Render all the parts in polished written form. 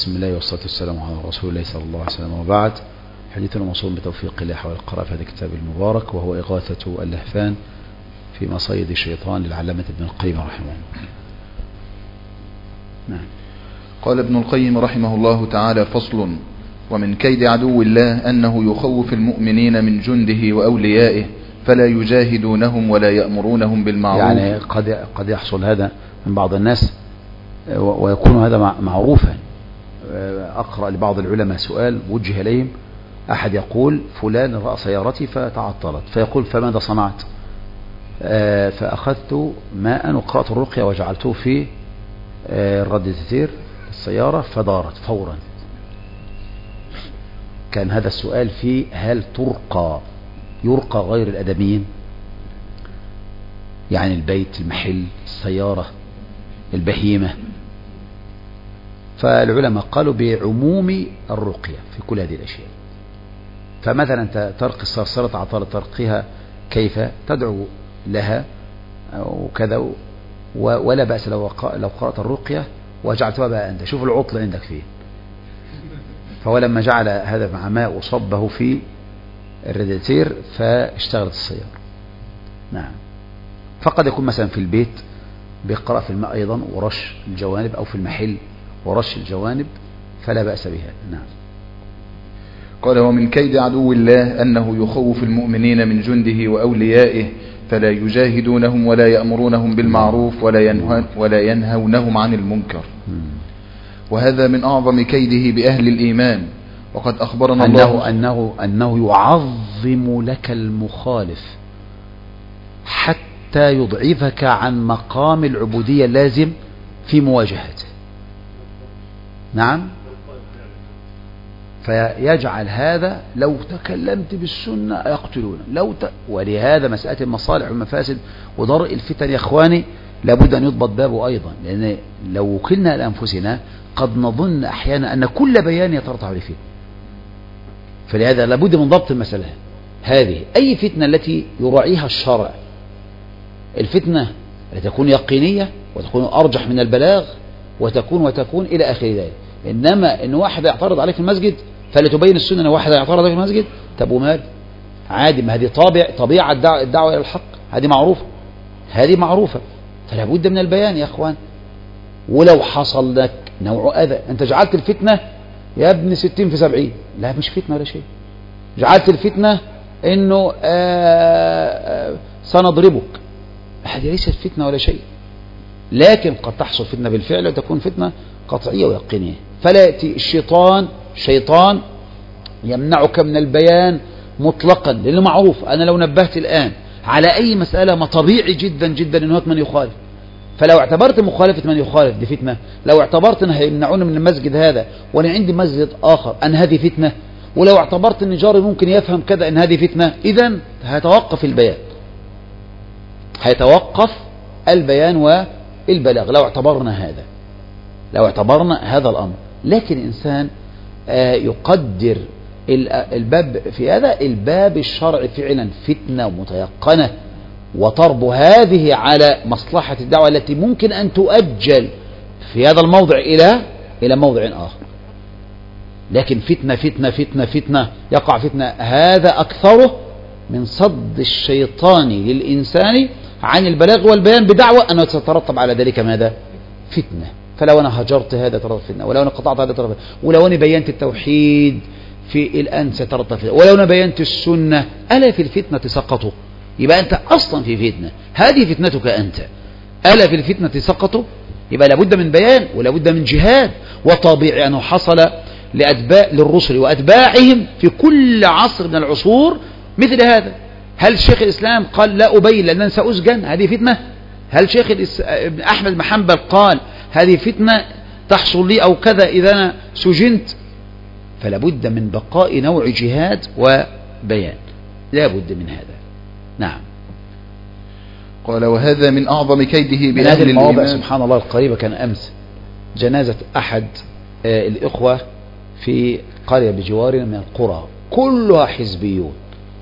بسم الله والصلاة والسلام على رسول الله صلى الله عليه وسلم، وبعد. حديثنا موصول بتوفيق الله حول القراءة في هذا الكتاب المبارك، وهو إغاثة اللهفان في مصيد الشيطان للعلامة ابن القيم رحمه الله. نعم. قال ابن القيم رحمه الله تعالى: فصل: ومن كيد عدو الله أنه يخوف المؤمنين من جنده وأوليائه فلا يجاهدونهم ولا يأمرونهم بالمعروف. يعني قد يحصل هذا من بعض الناس ويكون هذا معروفا. أقرأ لبعض العلماء سؤال وجه إليهم، أحد يقول: فلان رأى سيارتي فتعطلت، فيقول: فماذا صنعت؟ فأخذت ماء وقرأت الرقية وجعلته في الراديتير السيارة فدارت فورا. كان هذا السؤال في هل يرقى غير الأدميين، يعني البيت، المحل، السيارة، البهيمة. فالعلماء قالوا بعموم الرقية في كل هذه الأشياء. فمثلا أنت ترقي الصرصرة عطالة، ترقيها كيف؟ تدعو لها وكذا، ولا بأس لو قرأت الرقية وجعلتها بقى أنت. شوف العطل عندك فيه. فهو لما جعل هذا مع ماء وصبه في الراديتير فاشتغلت السيارة. نعم. فقد يكون مثلا في البيت بيقرأ في الماء أيضا ورش الجوانب، أو في المحل ورش الجوانب، فلا بأس بها. نعم. قال: ومن كيد عدو الله أنه يخوف المؤمنين من جنده وأوليائه فلا يجاهدونهم ولا يأمرونهم بالمعروف ولا ينهونهم عن المنكر. وهذا من أعظم كيده بأهل الإيمان. وقد أخبرنا أنه يعظم لك المخالف حتى يضعفك عن مقام العبودية اللازم في مواجهته. نعم. فيجعل هذا لو تكلمت بالسنة يقتلون، ولهذا مسألة المصالح والمفاسد ودرء الفتن يا إخواني لابد أن يضبط بابه أيضا، لأن لو وكلنا لأنفسنا قد نظن أحيانا أن كل بيان يترتب عليه فتنة. فلهذا لابد من ضبط المسألة هذه. أي فتنة التي يراعيها الشرع، الفتنة تكون يقينية وتكون أرجح من البلاغ وتكون إلى آخر ذلك. إنما إن واحد يعترض عليك في المسجد فلتبين السنة أن واحد يعترض عليك في المسجد، طب ومال؟ عادي، ما هذه طبيعة الدعوة إلى الحق، هذه معروفة. فلا بد من البيان يا أخوان. ولو حصل لك نوع أذى، أنت جعلت الفتنة يا ابن 60 في 70، لا مش فتنة ولا شيء. جعلت الفتنة إنه سنضربك، هذه ليست فتنة ولا شيء. لكن قد تحصل فتنة بالفعل وتكون فتنة قطعية ويقينية. فلا يأتي الشيطان يمنعك من البيان مطلقا، لأنه معروف. أنا لو نبهت الآن على أي مسألة ما طبيعي جدا جدا أن هناك من يخالف، فلو اعتبرت مخالفة من يخالف دي فتنة، لو اعتبرت أن هيمنعون من المسجد هذا وأنا عندي مسجد آخر أن هذه فتنة، ولو اعتبرت أن جاري ممكن يفهم كذا أن هذه فتنة، إذن هيتوقف البيان والبلاغ لو اعتبرنا هذا الأمر. لكن الإنسان يقدر الباب في هذا الباب الشرعي فعلا فتنة متيقنة، وترب هذه على مصلحة الدعوة التي ممكن أن تؤجل في هذا الموضع إلى موضع آخر. لكن فتنة يقع فتنة، هذا أكثره من صد الشيطان للإنسان عن البلاغ والبيان بدعوة أنه ستترتب على ذلك ماذا؟ فتنة. فلو أنا هجرت هذا ترتب فتنة، ولو أنا قطعت هذا ترتب فتنة، ولو أنا بينت التوحيد في الآن سترتب فتنة، ولو أنا بينت السنة ألا في الفتنة سقطوا. يبقى أنت أصلا في فتنة، هذه فتنتك أنت. ألا في الفتنة سقطوا، يبقى لابد من بيان ولابد من جهاد. وطبيعي أنه حصل للرسل وأتباعهم في كل عصر من العصور مثل هذا. هل شيخ الإسلام قال لا أبين لأن سأسجن؟ هذه فتنة. هل شيخ ابن أحمد بن حنبل قال هذه فتنة تحصل لي أو كذا إذا أنا سجنت؟ فلا بد من بقاء نوع جهاد وبيان، لا بد من هذا. نعم. قال: وهذا من أعظم كيده بأهل هذه المواضع الإيمان. سبحان الله القريبة كان أمس جنازة أحد الإخوة في قرية بجوارنا من القرى، كلها حزبيون.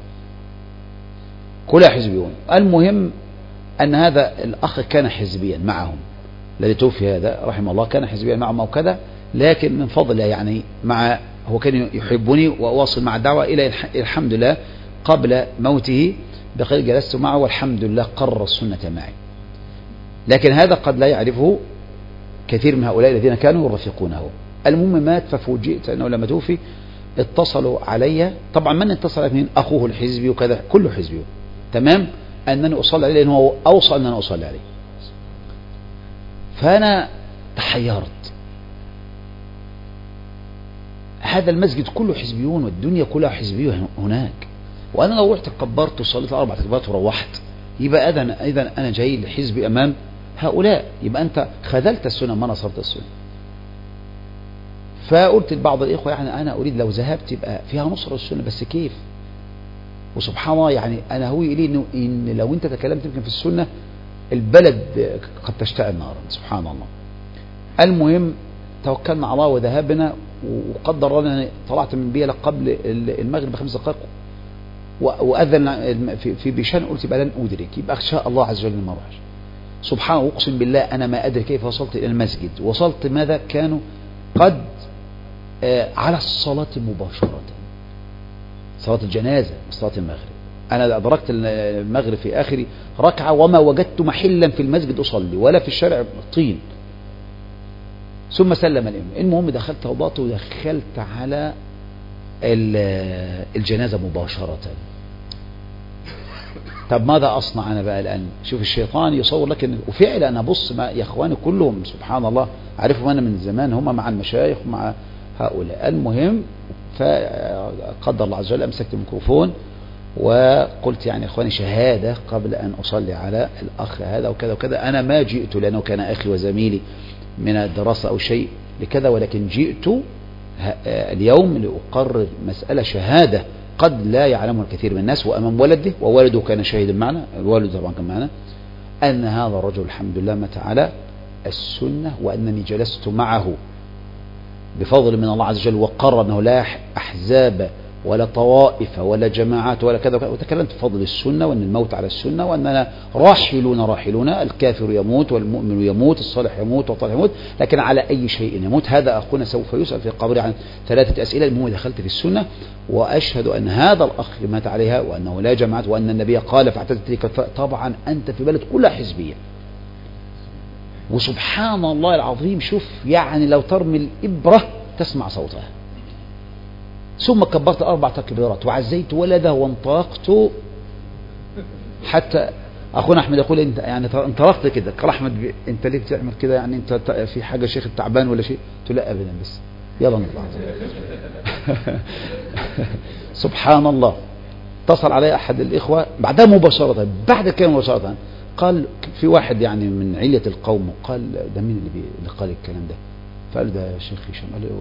المهم أن هذا الأخ كان حزبيا معهم، الذي توفي هذا رحمه الله كان حزبيا معهم أو كذا، لكن من فضله يعني هو كان يحبني وأواصل مع الدعوة إلى الحمد لله قبل موته بقليل جلست معه والحمد لله قرر السنة معي. لكن هذا قد لا يعرفه كثير من هؤلاء الذين كانوا يرافقونه. المهم مات، ففوجئت أنه لما توفي اتصلوا علي، طبعا من اتصل اثنين، أخوه الحزبي وكذا كله حزبي، تمام، أنني أصلي عليه لأنه هو أوصى أن أنا أصلي عليه. فأنا تحيرت، هذا المسجد كله حزبيون والدنيا كلها حزبية هناك، وأنا لو رحت كبرت وصليت 4 تكبيرات وروحت يبقى إذا أنا جاي لحزبي أمام هؤلاء، يبقى أنت خذلت السنة ما نصرت السنة. فقلت لبعض الإخوة يعني أنا أريد لو ذهبت يبقى فيها نصر السنة، بس كيف؟ وسبحان الله يعني أنا هوي إليه إن لو أنت تكلمت يمكن في السنة البلد قد تشتعل نارا، سبحان الله. المهم توكلنا على الله وذهبنا، وقدر لنا طلعت من بيلا قبل المغرب ب5 دقائق وأذن في بيشان، قلت يبقى لن أدرك، يبقى إن شاء الله عز وجل ما أروحش. سبحان الله، أقسم بالله أنا ما أدري كيف وصلت إلى المسجد. وصلت ماذا؟ كانوا قد على الصلاة مباشرة، صلاة الجنازة صلاة المغرب. أنا أدركت المغرب في آخر ركعة وما وجدت محلا في المسجد أصلي ولا في الشارع طين. ثم سلم الإمام. المهم دخلت توضأت ودخلت على الجنازة مباشرة. طب ماذا أصنع أنا بقى الآن؟ شوف الشيطان يصور لك وفعلا أنا بص يا إخواني كلهم سبحان الله عارفهم أنا من زمان، هم مع المشايخ ومع هؤلاء. المهم فقدر الله عز وجل أمسكت الميكروفون وقلت يعني إخواني شهادة قبل أن أصلي على الأخ هذا وكذا وكذا. أنا ما جئت لأنه كان أخي وزميلي من الدراسة أو شيء لكذا، ولكن جئت اليوم لأقرر مسألة شهادة قد لا يعلمها الكثير من الناس، وأمام ولده، وولده كان شاهدا معنا، الوالد طبعا كان معنا، أن هذا الرجل الحمد لله مات على السنة، وأنني جلست معه بفضل من الله عز وجل، وقرر أنه لا أحزاب ولا طوائف ولا جماعات ولا كذا، وتكلمت بفضل السنة وأن الموت على السنة، وأننا راحلون، الكافر يموت والمؤمن يموت، الصالح يموت والطالح يموت، لكن على أي شيء يموت. هذا أخونا سوف يسأل في قبره عن 3 أسئلة. المهم دخلت في السنة وأشهد أن هذا الأخ مات عليها، وأنه لا جماعات، وأن النبي قال فاعتزلت تلك. طبعا أنت في بلد كلها حزبية، وسبحان الله العظيم شوف يعني لو ترمي الإبرة تسمع صوتها. ثم كبرت 4 تكبيرات وعزيت ولده وانطلقت، حتى أخونا أحمد يقول أنت يعني انطلقت كده. قال أحمد أنت ليه بتعمل كده؟ يعني أنت في حاجة شيخ التعبان ولا شيء؟ قلت لا أبدا، بس يلا نطلع. سبحان الله. اتصل علي أحد الإخوة بعدها مباشرة، بعد كده مباشرة، قال في واحد يعني من علية القوم، قال ده مين اللي قال الكلام ده؟ فقال ده شيخ هشام. قال له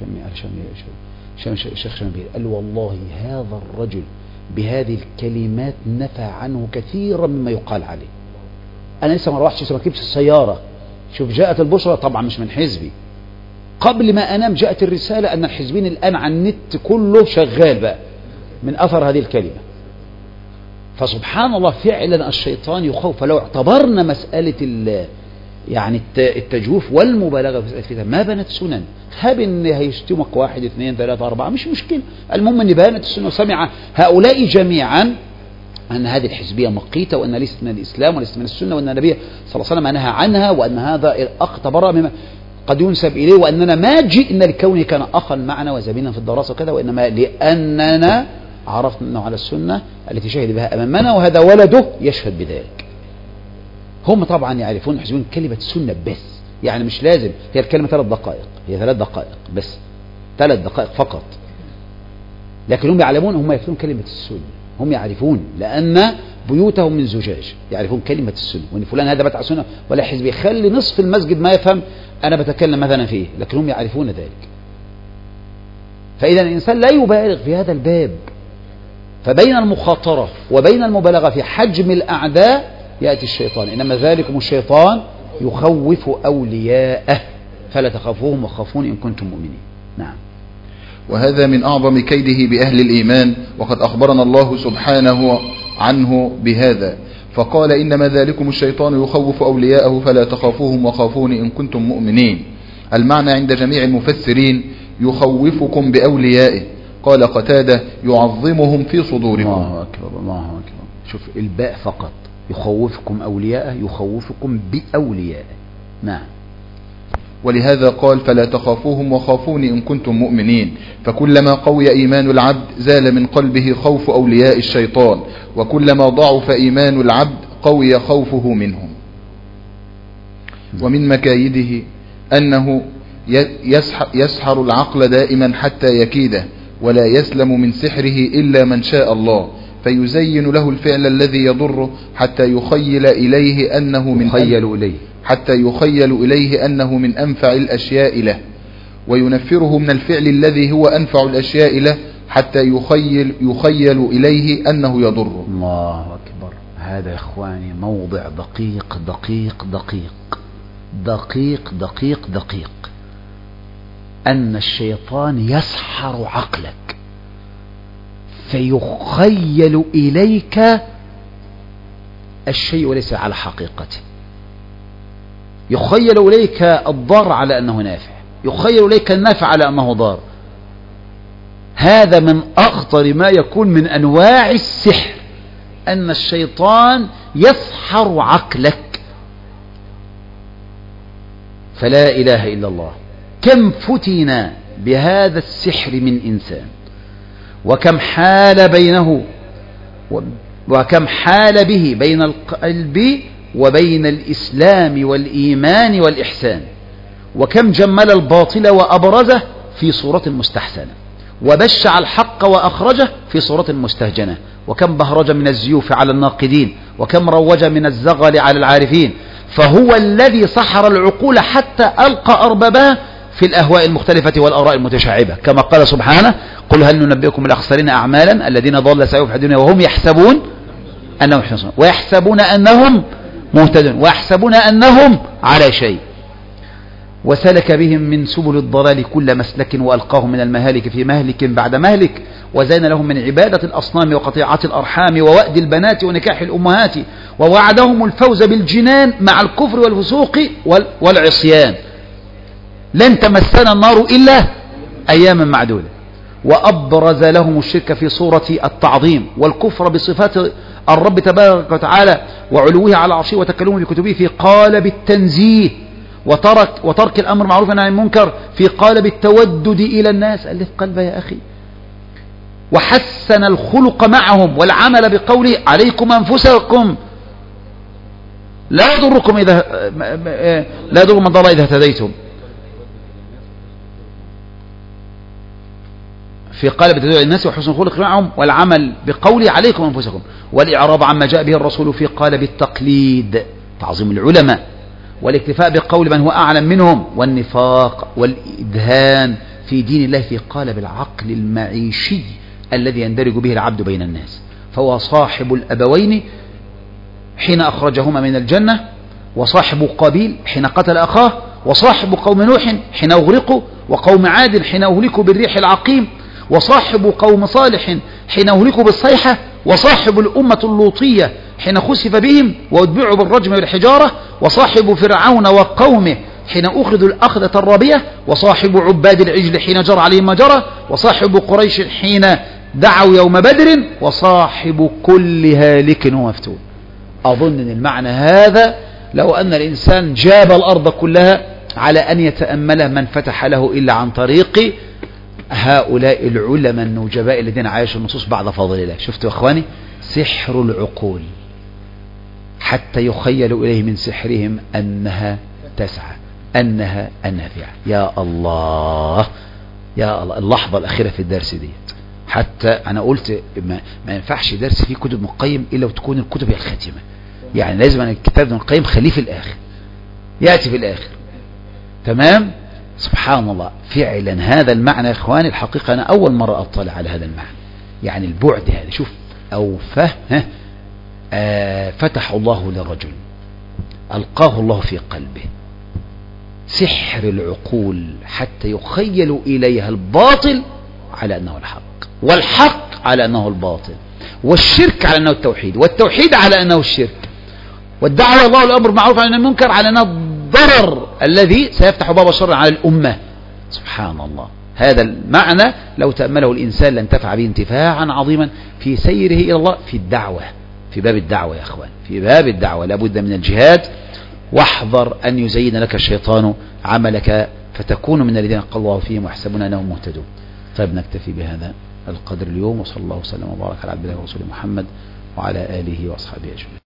الشيخ شمبير. قال له والله هذا الرجل بهذه الكلمات نفى عنه كثيرا مما يقال عليه. أنا لسه ما روحتش، لسه ما ركبتش السيارة. شوف جاءت البشرى طبعا مش من حزبي، قبل ما أنام جاءت الرسالة أن الحزبين الآن على النت كله شغال بقى من أثر هذه الكلمة. فسبحان الله فعلا الشيطان يخوف. فلو اعتبرنا مسألة يعني التجويف والمبالغة في الفتن ما بنت سنن، هاب ان هيشتمك 1 2 3 4 مش مشكلة، المهم ان بانت السنة وسمع هؤلاء جميعا أن هذه الحزبية مقيتة، وأن ليست من الإسلام وليست من السنة، وأن النبي صلى الله عليه وسلم نهى عنها، وأن هذا الأخ تبرأ مما قد ينسب إليه، وأننا ما جئنا لكونه كان أخا معنا وزميلا في الدراسة وكذا، وإنما لأننا عرفنا أنه على السنة التي شهد بها أمامنا، وهذا ولده يشهد بذلك. هم طبعا يعرفون الحزبيون كلمة سنة بس، يعني مش لازم هي الكلمة 3 دقائق، هي 3 دقائق بس، 3 دقائق فقط، لكن هم يعلمون، هم يفهمون كلمة السنة، هم يعرفون لأن بيوتهم من زجاج، يعرفون كلمة السنة، وإن فلان هذا بتاع سنة ولا حزبي، يخلي نصف المسجد ما يفهم أنا بتكلم مثلا فيه، لكن هم يعرفون ذلك. فإذا الإنسان لا يبالغ في هذا الباب، فبين المخاطرة وبين المبالغة في حجم الأعداء يأتي الشيطان، إنما ذلكم الشيطان يخوف أولياءه فلا تخافوهم وخافون إن كنتم مؤمنين. نعم. وهذا من أعظم كيده بأهل الإيمان، وقد أخبرنا الله سبحانه عنه بهذا فقال إنما ذلكم الشيطان يخوف أولياءه فلا تخافوهم وخافون إن كنتم مؤمنين. المعنى عند جميع المفسرين يخوفكم بأوليائه. قال قتادة يعظمهم في صدوركم. الله أكبر الله أكبر. شوف الباء فقط، يخوفكم أولياءه، يخوفكم بأوليائه. نعم. ولهذا قال فلا تخافوهم وخافوني إن كنتم مؤمنين. فكلما قوي إيمان العبد زال من قلبه خوف أولياء الشيطان، وكلما ضعف إيمان العبد قوي خوفه منهم. ومن مكايده أنه يسحر العقل دائما حتى يكيده، ولا يسلم من سحره إلا من شاء الله، فيزين له الفعل الذي يضره حتى يخيل إليه أنه من أنفع الأشياء له، وينفره من الفعل الذي هو أنفع الأشياء له حتى يخيل إليه أنه يضره. الله أكبر. هذا يا إخواني موضع دقيق دقيق دقيق دقيق دقيق دقيق، أن الشيطان يسحر عقلك فيخيل إليك الشيء وليس على حقيقته. يخيل إليك الضار على أنه نافع، يخيل إليك النافع على أنه ضار. هذا من أخطر ما يكون من أنواع السحر، أن الشيطان يسحر عقلك. فلا إله إلا الله. كم فتن بهذا السحر من إنسان، وكم حال بينه وكم حال به بين القلب وبين الإسلام والإيمان والإحسان، وكم جمل الباطل وأبرزه في صورة مستحسنة، وبشع الحق وأخرجه في صورة مستهجنة، وكم بهرج من الزيوف على الناقدين، وكم روج من الزغل على العارفين. فهو الذي سحر العقول حتى ألقى أربابها في الأهواء المختلفة والآراء المتشعبة، كما قال سبحانه قل هل ننبئكم الأخسرين أعمالا الذين ضل سعيهم في الدنيا وهم يحسبون أنهم يحسنون ويحسبون أنهم مهتدون ويحسبون أنهم على شيء، وسلك بهم من سبل الضلال كل مسلك وألقاهم من المهالك في مهلك بعد مهلك، وزين لهم من عبادة الأصنام وقطيعة الأرحام ووأد البنات ونكاح الأمهات، ووعدهم الفوز بالجنان مع الكفر والفسوق والعصيان. لن تمسنا النار إلا أياما معدودة. وأبرز لهم الشرك في صورة التعظيم والكفر بصفات الرب تبارك وتعالى وعلوه على عرشه وتكلمه بكتبه في قالب التنزيه، وترك الأمر معروف عن المنكر في قالب التودد إلى الناس. ألف قلبه يا أخي. وحسن الخلق معهم والعمل بقوله عليكم أنفسكم لا يضركم من ضل إذا اهتديتم، في قالب تدعو الناس وحسن الخلق معهم والعمل بقوله عليكم أنفسكم، والإعراض عما جاء به الرسول في قالب التقليد تعظيم العلماء، والاكتفاء بقول من هو أعلم منهم، والنفاق والإدهان في دين الله في قالب العقل المعيشي الذي يندرج به العبد بين الناس. فهو صاحب الأبوين حين أخرجهما من الجنة، وصاحب قابيل حين قتل أخاه، وصاحب قوم نوح حين أغرقوا، وقوم عاد حين أهلكوا بالريح العقيم، وصاحب قوم صالح حين أهلكوا بالصيحة، وصاحب الأمة اللوطية حين خسف بهم واتبعوا بالرجم والحجارة، وصاحب فرعون وقومه حين أخذوا الأخذة الرابية، وصاحب عباد العجل حين جرى عليهم ما جرى، وصاحب قريش حين دعوا يوم بدر، وصاحب كل هالك ومفتون. أظن أن المعنى هذا لو أن الإنسان جاب الأرض كلها على أن يتأمله من فتح له إلا عن طريق هؤلاء العلماء النجباء الذين عايشوا النصوص بعد فضل الله. شفتوا يا أخواني سحر العقول حتى يخيل إليه من سحرهم أنها تسعى، أنها النافعة. يا الله يا الله. اللحظة الأخيرة في الدرس ديت، حتى أنا قلت ما ينفعش درس فيه كتب ابن القيم إلا وتكون الكتب هي الخاتمة، يعني لازم أن الكتاب ابن القيم خليه في الآخر، يأتي في الآخر. تمام. سبحان الله. فعلا هذا المعنى يا إخواني الحقيقة أنا أول مرة أطلع على هذا المعنى، يعني البعد هذا. شوف فتح الله لرجل ألقاه الله في قلبه سحر العقول حتى يخيل إليها الباطل على أنه الحق، والحق على أنه الباطل، والشرك على أنه التوحيد، والتوحيد على أنه الشرك، والدعوة الله الأمر معروف عن المنكر على أنه الضرر الذي سيفتح باب الشر على الأمة. سبحان الله، هذا المعنى لو تأمله الإنسان لانتفع به انتفاعا عظيما في سيره إلى الله في الدعوة، في باب الدعوة يا أخوان، في باب الدعوة لابد من الجهاد. واحذر أن يزين لك الشيطان عملك فتكون من الذين قال الله فيهم ويحسبون أنهم مهتدون. طيب نكتفي بهذا القدر اليوم، وصلى الله وسلم وبارك على عبد الله ورسوله محمد وعلى آله وأصحابه أجمعين.